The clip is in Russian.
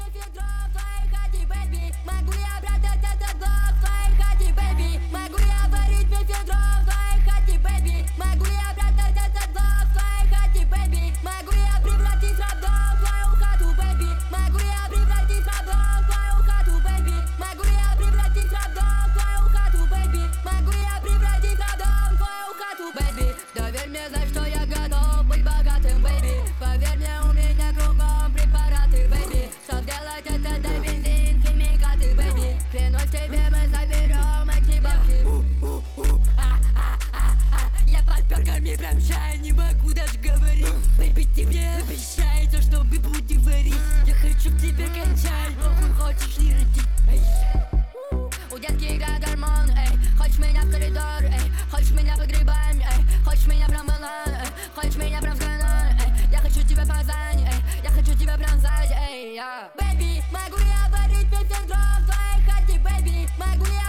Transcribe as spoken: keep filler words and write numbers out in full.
мне ведро в твоей хате, бэйби? Могу я брать этот блок в твоей хате, бэйби? Могу я варить мне ведро в твоей хате, бэйби? Могу я брать этот блок в твоей хате, бэйби? Могу я превратить рабдом в твою хату, бэйби? Могу я превратить рабдом в твою хату, бэйби? Могу я превратить рабдом в твою хату, бэйби? Могу я превратить рабдом в твою хату, бэйби? Доверь мне, знай, что я готов быть богатым, бэйби. Поверь мне, у меня кругом препараты, бэйби. Чтоб делать это, дай бензин, химикаты, бэйби. Клянусь тебе, мы заберем эти бабки. Я под перками прям чай, не могу даже говорить. Бэйби, ты мне обещай то, что мы будем варить. Я хочу к тебе кончать, нахуй хочешь ли родить? У детки играет гормон, эй. Хочешь меня в коридор, эй. Хочешь меня погребаем, эй. Хочешь меня прям в онлайн, эй. Хочешь меня прям в канал, эй. Я хочу тебя в Казань, эй. Я хочу тебя прям сзади, эй, я. Бэйби, могу я варить мне ведро в твоей хате, бэйби? Могу я